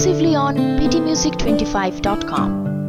exclusively on ptmusic25.com.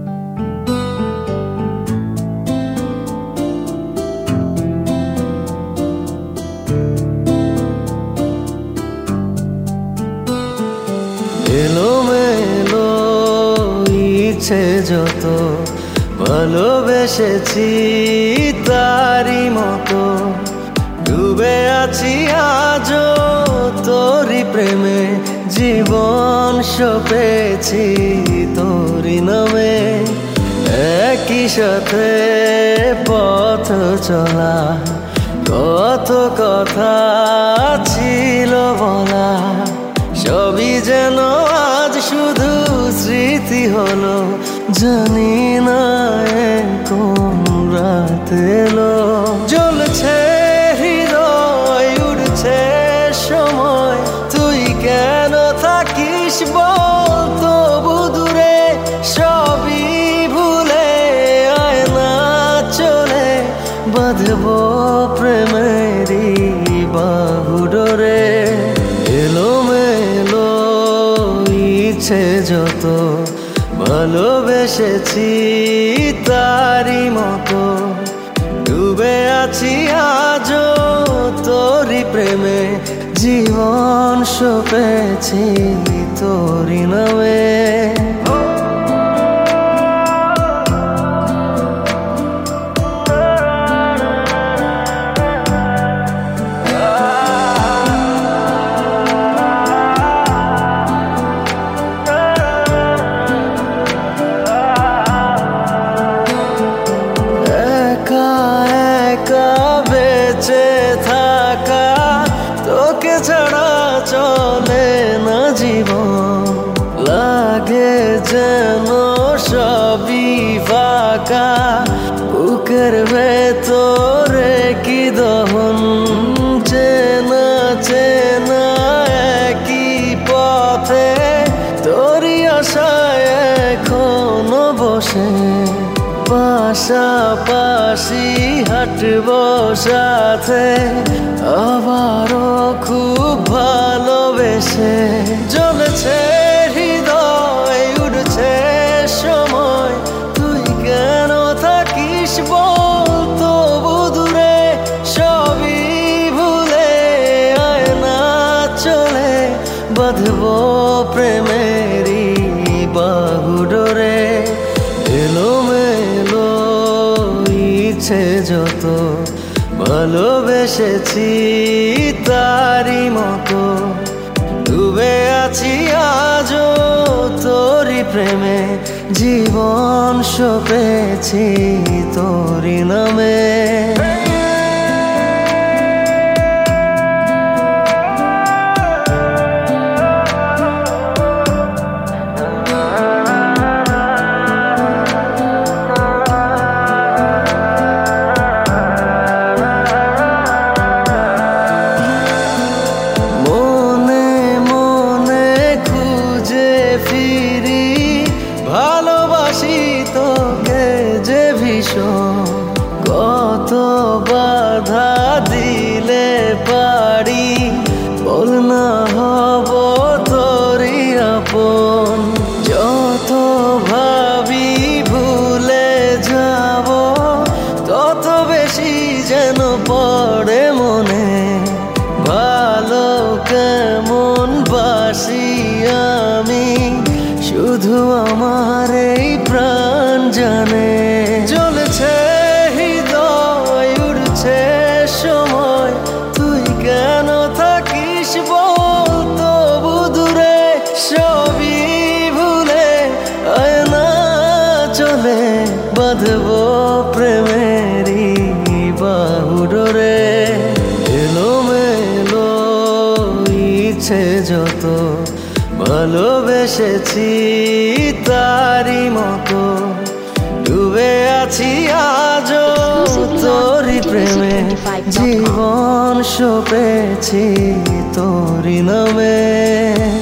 এলোমেলো ইচ্ছে যত ভালোবেসেছি তারই মতো ডুবে আছি আজও তোরই প্রেমে জীবন সপেছি তোরই নামে একই সাথে পথ চলা কত কথা ছিল বলা সবই যেন আজ শুধু স্মৃতি হলো জানি না কোন রাত এলো জ্বলছে হৃদয় উড়ছে সময় তুই কেন থাকিস বল তবু দূরে সবই ভুলে আয় না চলে বাঁধবো প্রেমেরই বাহু ডোরে এলোমেলো ইচ্ছে যত ভালোবেসেছি তারই মতো ডুবে আছি আজও তোরই প্রেমে জীবন সপেছি তোরই নামে বেঁচে থাকা তোকে ছাড়া চলে না জীবন লাগে যেন সবই ফাঁকা বুকের ভেতরে কি দহন চেনা চেনা একই পথে তোরই আশায় এখনো বসে পাশাপাশি হাঁটবো সাথে আবারও খুব ভালোবেসে জ্বলছে হৃদয় উড়ছে সময় তুই কেন থাকিস বল তবু দূরে সবই ভুলে আয় না চলে বাঁধবো প্রেমেরই বাহু ডোরে এলোমেলো ইচ্ছে যত ভালোবেসেছি তারই মতো ডুবে আছি আজও তোরই প্রেমে জীবন সপেছি তোরই নামে ভালোবাসি তোকে যে ভীষণ কত বাধা দিলে পারি বল না হব তোরই আপন যত ভাবি ভুলে যাব তত বেশি যেন পড়ে মনে ভালো কেমন বাসি আমি শুধু আমার এই প্রাণ জানে জ্বলছে হৃদয় উড়ছে সময় তুই কেন থাকিস বল তবু দূরে সবই ভুলে আয় না চলে বাঁধবো প্রেমেরই বাহু ডোরে এলোমেলো ইচ্ছে যত ভালোবেসেছি তারই মতো ডুবে আছি আজও তোরই প্রেমে জীবন সপেছি তোরই নামে।